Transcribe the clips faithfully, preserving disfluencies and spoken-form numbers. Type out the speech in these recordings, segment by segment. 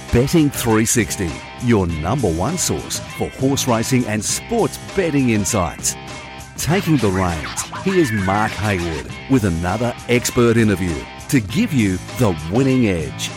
Betting three sixty, your number one source for horse racing and sports betting insights. Taking the reins, here's Mark Haywood with another expert interview to give you the winning edge.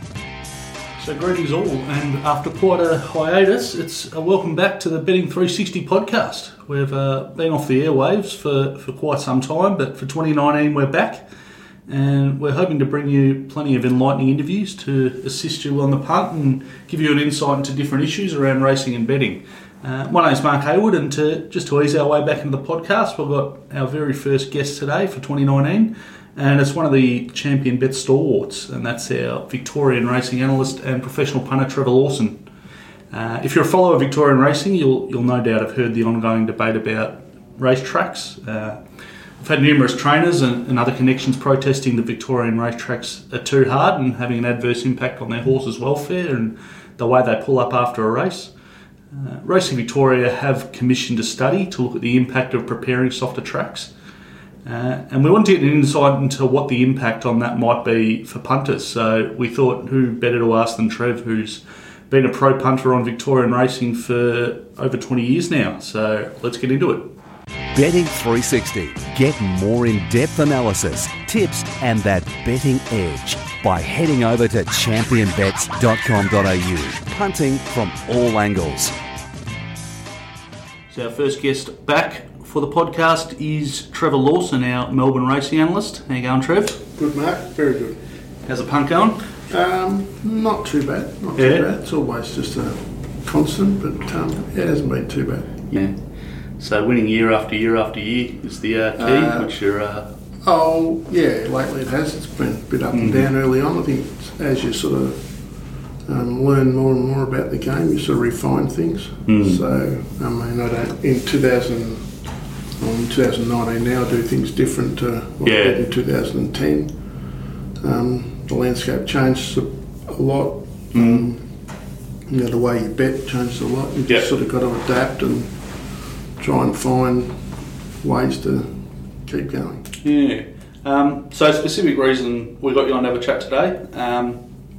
So greetings all, and after quite a hiatus, it's a welcome back to the Betting three sixty podcast. We've uh, been off the airwaves for, for quite some time, but for twenty nineteen we're back, and we're hoping to bring you plenty of enlightening interviews to assist you on the punt and give you an insight into different issues around racing and betting. Uh, my name's Mark Haywood, and to, just to ease our way back into the podcast, we've got our very first guest today for twenty nineteen, and it's one of the Champion Bet stalwarts, and that's our Victorian racing analyst and professional punter, Trevor Lawson. Uh, if you're a follower of Victorian racing, you'll you'll no doubt have heard the ongoing debate about racetracks. Uh, we've had numerous trainers and, and other connections protesting that Victorian racetracks are too hard and having an adverse impact on their horses' welfare and the way they pull up after a race. Uh, Racing Victoria have commissioned a study to look at the impact of preparing softer tracks. Uh, and we wanted to get an insight into what the impact on that might be for punters. So we thought, who better to ask than Trev, who's been a pro punter on Victorian racing for over twenty years now. So let's get into it. Betting three sixty. Get more in-depth analysis, tips and that betting edge by heading over to champion bets dot com dot a u. Punting from all angles. So our first guest back for the podcast is Trevor Lawson, our Melbourne racing analyst. How you going, Trev? Good, Mark. Very good. How's the punt going? Um, not too bad. Not Yeah. too bad. It's always just a constant, but um, it hasn't been too bad. Yeah. So winning year after year after year is the uh, key, Uh, which you're... Uh, Oh, yeah. Lately it has. It's been a bit up and down early on. I think as you sort of um, learn more and more about the game, you sort of refine things. Mm. So, I mean, I don't in two thousand. In twenty nineteen now I do things different to what Yeah. I did in two thousand ten. Um, the landscape changed a, a lot. Mm. Um, you know, the way you bet changes a lot. You've Yep. just sort of got to adapt and try and find ways to keep going. Yeah. Um, so specific reason we got you on to have a chat today. Um,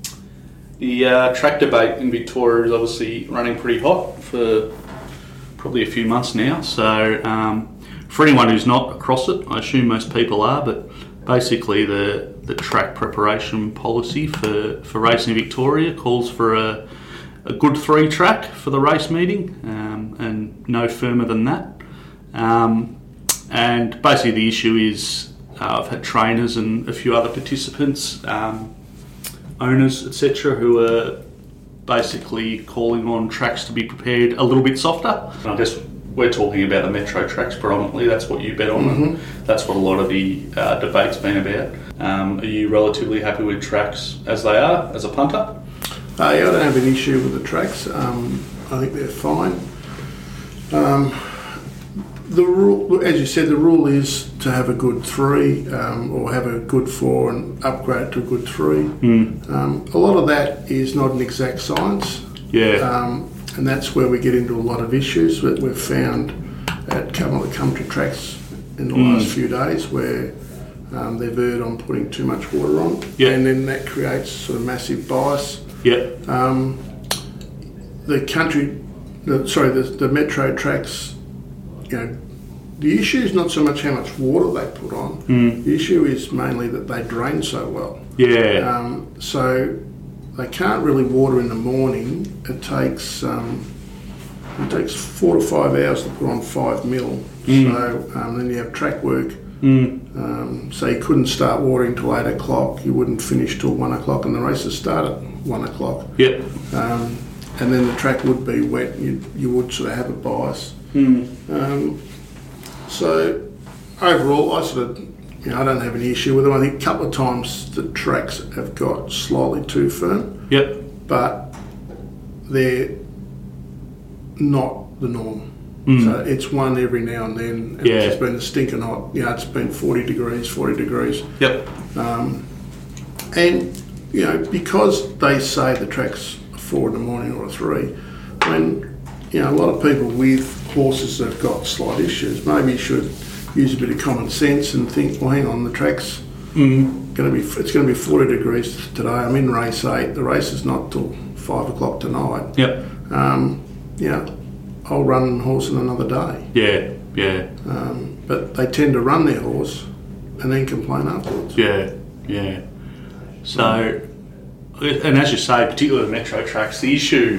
the uh, track debate in Victoria is obviously running pretty hot for probably a few months now. So um, for anyone who's not across it, I assume most people are, but basically the, the track preparation policy for, for racing in Victoria calls for a, a good three track for the race meeting, um, and no firmer than that. Um, And basically the issue is uh, I've had trainers and a few other participants, um, owners, et cetera, who are basically calling on tracks to be prepared a little bit softer. And I guess we're talking about the metro tracks predominantly. That's what you bet on. Mm-hmm. And that's what a lot of the uh, debate's been about. Um, are you relatively happy with tracks as they are as a punter? Uh, yeah, I don't have an issue with the tracks. Um, I think they're fine. Um, the rule, as you said, the rule is to have a good three, um, or have a good four and upgrade to a good three. Mm. Um, a lot of that is not an exact science, Yeah. um, and that's where we get into a lot of issues that we've found at come the country tracks in the Mm. last few days, where um, they've erred on putting too much water on, Yeah. and then that creates sort of massive bias. yeah. Um, the country, the, sorry, the, the metro tracks, you know, the issue is not so much how much water they put on. Mm. The issue is mainly that they drain so well. Yeah. Um, so they can't really water in the morning. It takes um, it takes four to five hours to put on five mil. Mm. So um, then you have track work. Mm. Um, so you couldn't start watering till eight o'clock. You wouldn't finish till one o'clock, and the races start at one o'clock. Yeah. Um, and then the track would be wet. You you would sort of have a bias. Mm. Um, so overall, I sort of, you know, I don't have any issue with them. I think a couple of times the tracks have got slightly too firm, Yep. but they're not the norm. Mm. So it's one every now and then, and Yeah. it's been stinking hot. You know, it's been forty degrees, forty degrees. Yep. Um, and, you know, because they say the track's a four in the morning or a three, I mean, you know, a lot of people with horses that have got slight issues maybe should use a bit of common sense and think, well, hang on, the track's Mm. Going to be it's going to be forty degrees today. I'm in race eight. The race is not till five o'clock tonight. Yep. Um, yeah, I'll run horse in another day. Yeah, yeah. Um, but they tend to run their horse and then complain afterwards. Yeah, yeah. So, and as you say, particularly the metro tracks, the issue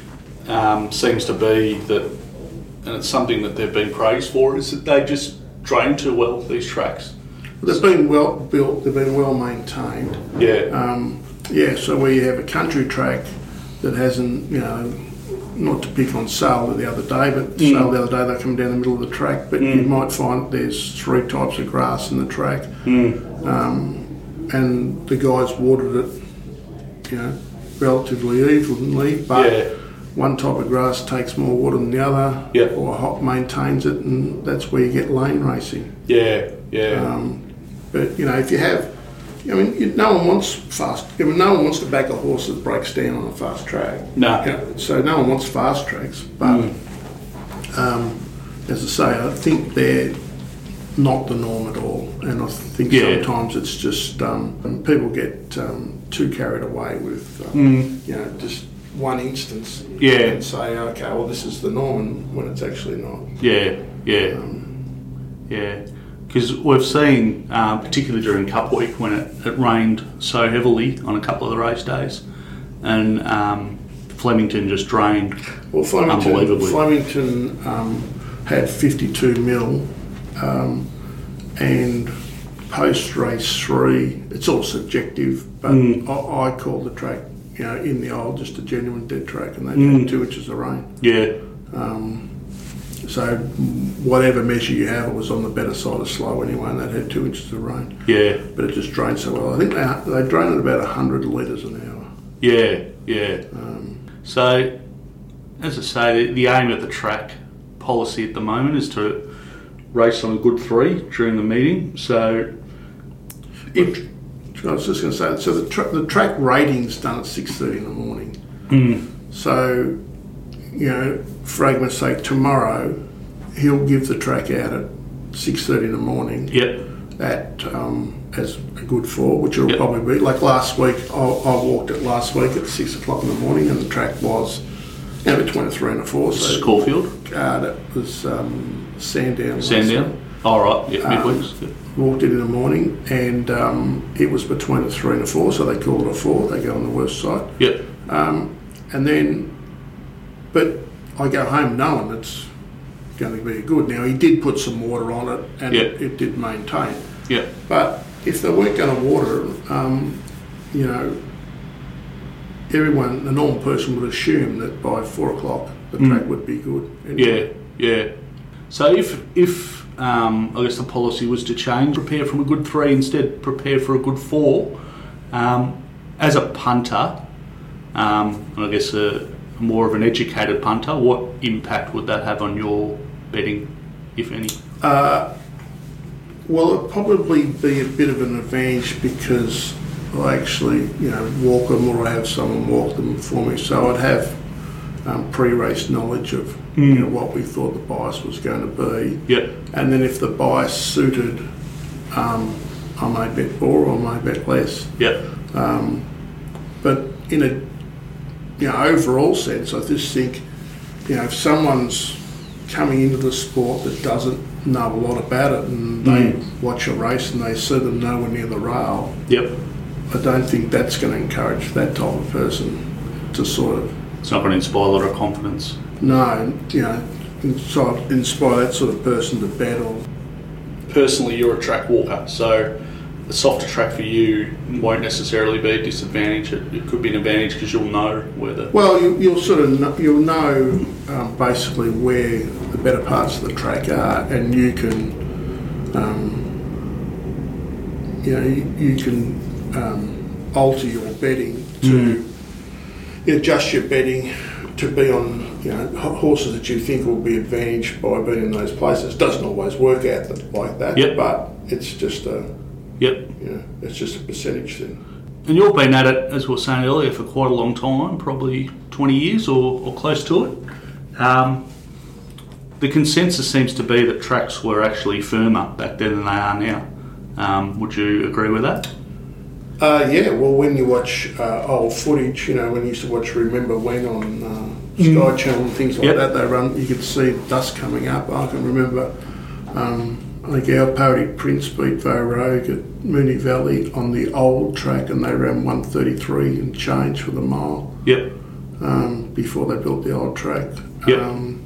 um, seems to be that, and it's something that they've been praised for, is that they just drain too well, these tracks. They've been well built, they've been well maintained. Yeah. Um, yeah, so where you have a country track that hasn't, you know, not to pick on Sale the other day, but Mm. Sale the other day they come down the middle of the track, but Mm. you might find there's three types of grass in the track, Mm. um, and the guys watered it, you know, relatively evenly, but Yeah. one type of grass takes more water than the other, Yeah. or hop maintains it, and that's where you get lane racing. Yeah, yeah. Um, but you know, if you have, I mean, you, no one wants fast. I mean, no one wants to back a horse that breaks down on a fast track. No. You know, so no one wants fast tracks. But Mm. um, as I say, I think they're not the norm at all, and I think Yeah. sometimes it's just um, people get um, too carried away with, um, Mm. you know, just one instance. Yeah. And say, okay, well, this is the norm, when it's actually not. Yeah, yeah, Um, yeah. Because we've seen, um, particularly during Cup Week, when it, it rained so heavily on a couple of the race days, and um, Flemington just drained Well, Flemington, unbelievably. Flemington um, had fifty-two mil, um, and post race three, it's all subjective, but Mm. I, I call the track, you know, in the old just a genuine dead track, and they Mm. had two inches of rain. Yeah, Um, so whatever measure you have, it was on the better side of slow anyway, and that had two inches of rain. yeah, But it just drained so well. I think they they drain at about one hundred litres an hour. yeah, yeah. Um, So, as I say, the, the aim of the track policy at the moment is to race on a good three during the meeting. So, if I was just going to say, so the, tra- the track rating's done at six thirty in the morning. mm, So, you know, for argument's sake, tomorrow he'll give the track out at six thirty in the morning yep, at um, as a good four, which it'll Yep. probably be. Like last week, I, I walked it last week at six o'clock in the morning, and the track was, you know, between a three and a four. So Caulfield, uh, that was um, Sandown. last Sandown. week. All right, yeah, Um, midweeks. Yeah. Walked it in the morning, and um, it was between a three and a four, so they call it a four. They go on the worst side. Yep, Um, and then, but I go home knowing it's going to be good. Now, he did put some water on it, and Yeah. it, it did maintain. yep, But if they weren't going to water it, um, you know, everyone, a normal person would assume that by four o'clock the Mm. track would be good. yeah, yeah. So if if um, I guess the policy was to change, prepare from a good three instead, prepare for a good four. Um, as a punter, um, and I guess a, more of an educated punter, what impact would that have on your betting, if any? Uh, well, it'd probably be a bit of an advantage because I actually, you know, walk them, or I have someone walk them for me, so I'd have um, pre-race knowledge of Mm. you know, what we thought the bias was going to be, Yep, and then if the bias suited, um, I may bet more or I may bet less. yep, Um, but in a you know overall sense, I just think you know if someone's coming into the sport that doesn't know a lot about it, and they Mm. watch a race and they see them nowhere near the rail, yep. I don't think that's going to encourage that type of person to sort of It's not going to inspire a lot of confidence. know, you know, inspire, inspire that sort of person to bet or. Personally, you're a track walker, so a softer track for you won't necessarily be a disadvantage. It, it could be an advantage because you'll know where the... Well, you, you'll sort of know, you'll know um, basically where the better parts of the track are, and you can, um, you know, you, you can um, alter your betting to Mm. adjust your betting to be on, you know, h- horses that you think will be advantaged by being in those places. Doesn't always work out that, like that, Yep. but it's just a, Yep. you know, it's just a percentage thing. And you've been at it, as we were saying earlier, for quite a long time, probably twenty years or, or close to it. Um, the consensus seems to be that tracks were actually firmer back then than they are now. Um, would you agree with that? Uh, yeah, well, when you watch uh, old footage, you know, when you used to watch Remember When on uh, Sky mm. Channel and things like yep. that, they run. You could see dust coming up. I can remember, um, I think our poetic Prince beat Vo Rogue at Moonee Valley on the old track, and they ran one thirty-three and change for the mile. Yep. Um, before they built the old track. Yep. Um,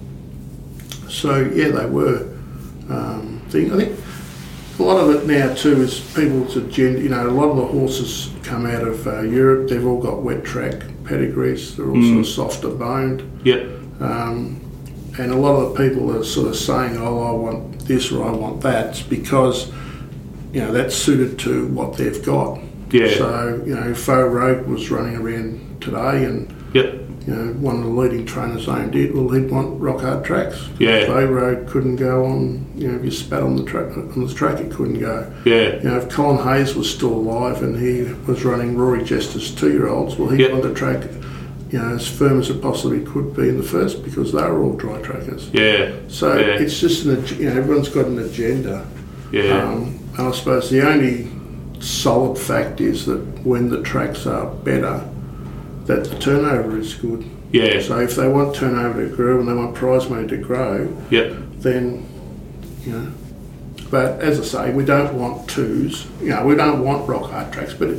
so yeah, they were. Um, thing. I think a lot of it now too is people's agenda. You know, a lot of the horses come out of uh, Europe. They've all got wet track pedigrees. They're also mm. softer boned. Yep. Um, and a lot of the people are sort of saying, "Oh, I want this or I want that," it's because you know that's suited to what they've got. Yeah. So you know, Vo Rogue was running around today, and yep. you know, one of the leading trainers owned it. Well, he'd want rock hard tracks. Yeah. Vo Rogue couldn't go on. You know, if you spat on the track on the track, it couldn't go. Yeah. You know, if Colin Hayes was still alive and he was running Rory Jester's two-year-olds, well, he'd yep. want the track, you know, as firm as it possibly could be in the first because they were all dry trackers. Yeah. So yeah. it's just an, you know, everyone's got an agenda. Yeah. Um, and I suppose the only solid fact is that when the tracks are better, that the turnover is good. Yeah. So if they want turnover to grow and they want prize money to grow, yep. then, you know. But as I say, we don't want twos. You know, we don't want rock hard tracks. But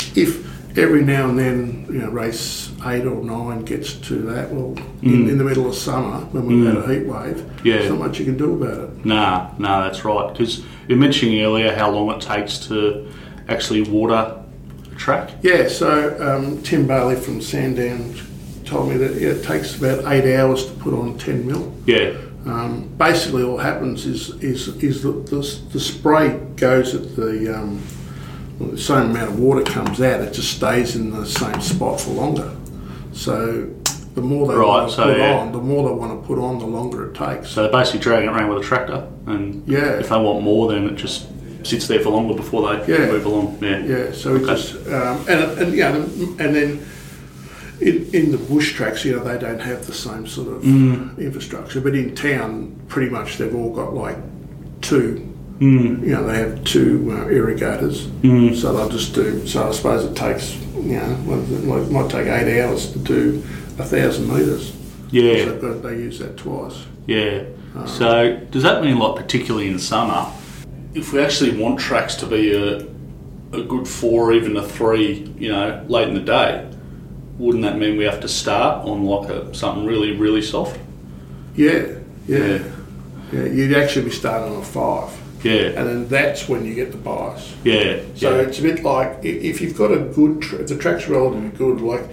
if every now and then, you know, race eight or nine gets to that, well, mm. in, in the middle of summer when we've mm. had a heat wave, yeah. there's not much you can do about it. Nah, no, that's right. Because you were mentioning earlier how long it takes to actually water a track. Yeah. So um, Tim Bailey from Sandown told me that yeah, it takes about eight hours to put on ten mil. Yeah. Um, basically, all happens is is is the the, the spray goes at the um, well, the same amount of water comes out. It just stays in the same spot for longer. So the more they right, want to so, put yeah. on, the more they want to put on, the longer it takes. So they're basically dragging it around with a tractor, and yeah. if they want more, then it just sits there for longer before they yeah. move along. Yeah. Yeah. So okay. it just um, and and yeah, and then. In, in the bush tracks, you know, they don't have the same sort of mm. infrastructure. But in town, pretty much they've all got like two, mm. you know, they have two uh, irrigators. Mm. So they'll just do, so I suppose it takes, you know, it might take eight hours to do a thousand metres. Yeah. So but they use that twice. Yeah. Um, so does that mean, like, particularly in summer, if we actually want tracks to be a, a good four or even a three, you know, late in the day, wouldn't that mean we have to start on like a, something really, really soft? Yeah, yeah, yeah. You'd actually be starting on a five. Yeah. And then that's when you get the bias. Yeah. So yeah. it's a bit like if you've got a good, tra- if the track's relatively good, like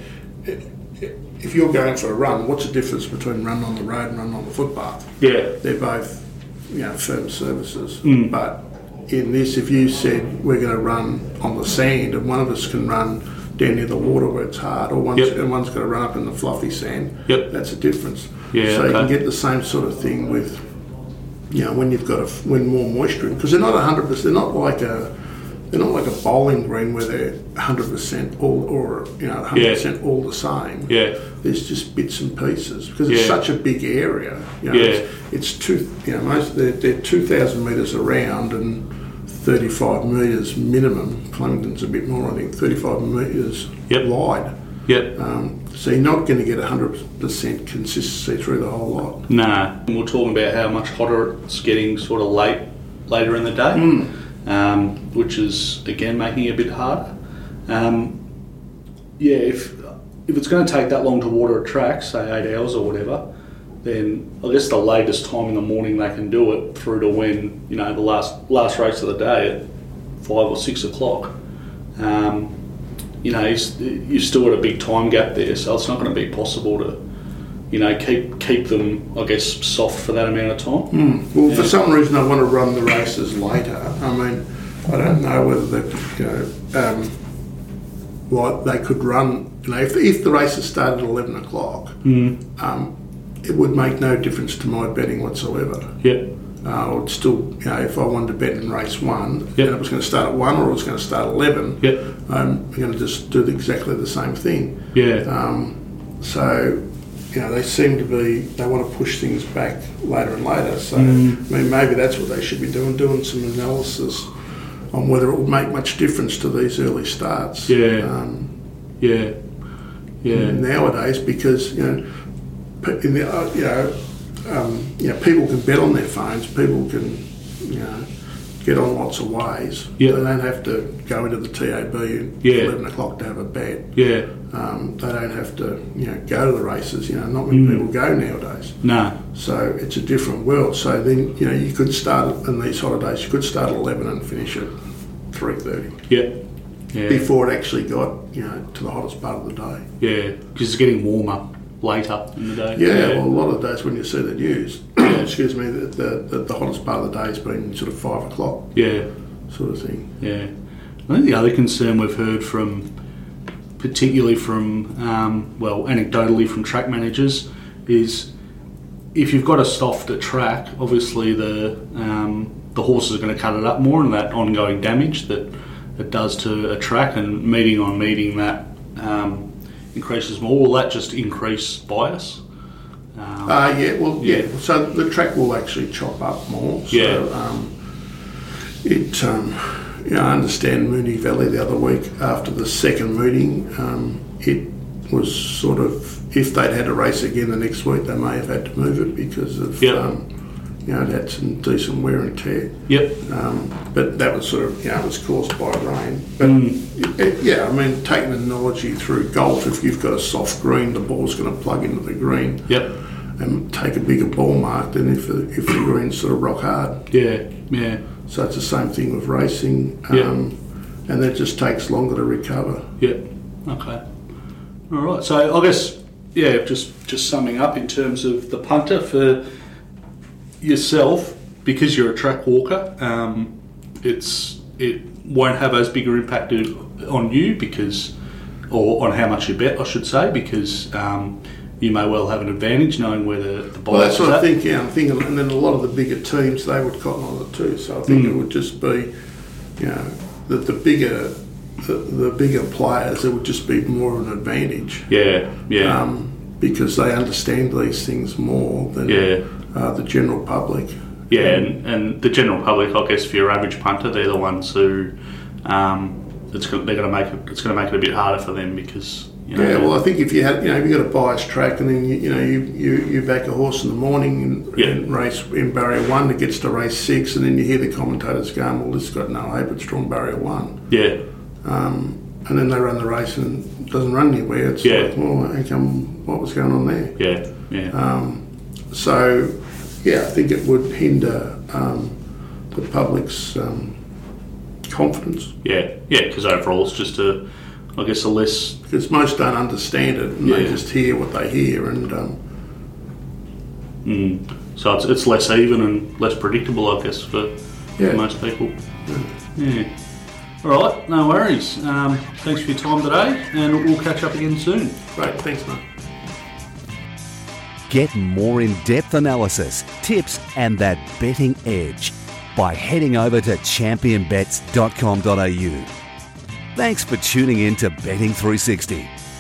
if you're going for a run, what's the difference between running on the road and running on the footpath? Yeah. They're both, you know, firm surfaces. Mm. But in this, if you said we're going to run on the sand and one of us can run down near the water where it's hard, or one's, yep. and one's got to run up in the fluffy sand. Yep. That's a difference. Yeah, so okay. you can get the same sort of thing with, you know, when you've got a when more moisture in, because they're not a hundred percent. They're not like a they're not like a bowling green where they're hundred percent all or you know hundred yeah. percent all the same. Yeah. There's just bits and pieces because yeah. it's such a big area. You know, yeah. it's, it's two. You know, most they're, they're two thousand metres around and thirty-five metres minimum. Flemington's a bit more, I think, thirty-five metres yep. wide. Yep. Um, so you're not going to get one hundred percent consistency through the whole lot. Nah. And we're talking about how much hotter it's getting sort of late, later in the day, mm. um, which is, again, making it a bit harder. Um, yeah, if if it's going to take that long to water a track, say eight hours or whatever, then I guess the latest time in the morning they can do it through to when, you know, the last last race of the day at five or six o'clock. Um, you know, you've still got a big time gap there, so it's not going to be possible to, you know, keep keep them, I guess, soft for that amount of time. Mm. Well, yeah. for some reason I want to run the races later. I mean, I don't know whether they, you know, um, what they could run. You know, if if the races started at eleven o'clock, mm. um, it would make no difference to my betting whatsoever. Yeah. Uh, I would still, you know, if I wanted to bet in race one, yep. and it was going to start at one or it was going to start at eleven, yep. I'm going to just do exactly the same thing. Yeah. Um, so, you know, they seem to be, they want to push things back later and later. So, mm. I mean, maybe that's what they should be doing, doing some analysis on whether it will make much difference to these early starts. Yeah. Um, yeah. Yeah. Nowadays, because you know, pe- in the, uh, you know, um, you know, people can bet on their phones. People can, you know, get on lots of ways. Yeah. They don't have to go into the T A B at Yeah. eleven o'clock to have a bet. Yeah. Um, they don't have to, you know, go to the races. You know, not many Mm. people go nowadays. No. So it's a different world. So then, you know, you could start in these holidays. You could start at eleven and finish at three thirty Yeah. Yeah. before it actually got, you know, to the hottest part of the day. Yeah. Because it's getting warmer later in the day. Yeah, well, a lot of days when you see the news, excuse me, the, the, the, the hottest part of the day has been sort of five o'clock Yeah. sort of thing. Yeah. I think the other concern we've heard from, particularly from, um, well, anecdotally from track managers, is if you've got a softer track, obviously the um, the horses are going to cut it up more, and that ongoing damage that it does to a track, and meeting on meeting that um, increases more. Will that just increase bias? Um, Uh, yeah, well, yeah. Yeah. So the track will actually chop up more. So, Yeah. Um, it, um, you know, I understand Moonee Valley the other week after the second meeting, um, it was sort of, if they'd had a race again the next week, they may have had to move it because of, Yep. um, you know, it had some decent wear and tear. Yep. Um, but that was sort of, you know, it was caused by rain. But Mm. it, it, yeah, I mean, taking an analogy through golf, if you've got a soft green, the ball's going to plug into the green Yep. and take a bigger ball mark than if the, if the green's sort of rock hard. Yeah. Yeah. So it's the same thing with racing, um, Yeah. and that just takes longer to recover. Yeah. Okay. All right. So I guess, yeah, just just summing up in terms of the punter for yourself, because you're a track walker, um, it's it won't have as big an impact on you because, or on how much you bet, I should say, because um, you may well have an advantage knowing where the, the Well, bias that's what is I at. think. Yeah, I'm thinking, and then a lot of the bigger teams they would cotton on it too. So I think Mm. it would just be, you know, that the bigger the, the bigger players, it would just be more of an advantage. Yeah. Yeah. Um, because they understand these things more than yeah. uh, the general public. Yeah, and, and the general public, I guess, for your average punter, they're the ones who um, it's gonna, they're going to make it. It's going to make it a bit harder for them because you know. Yeah, well, I think if you had, you know, if you got a biased track, and then you, you know, you, you, you back a horse in the morning and, Yeah. and race in barrier one that gets to race six, and then you hear the commentators going, "Well, this has got no hope; it's drawn barrier one." Yeah, Um, and then they run the race and it doesn't run anywhere. It's Yeah. like, well, how come? What was going on there? yeah, yeah, Um, so, yeah, I think it would hinder um, the public's um, confidence. yeah, yeah. Because overall, it's just a, I guess, a less. Because most don't understand it, and they Yeah. just hear what they hear, and um, Mm, so it's it's less even and less predictable, I guess, for, Yeah. for most people. Yeah. All right, no worries. Um, thanks for your time today, and we'll catch up again soon. great, thanks, mate. Get more in-depth analysis, tips and that betting edge by heading over to champion bets dot com dot a u. Thanks for tuning in to Betting three sixty.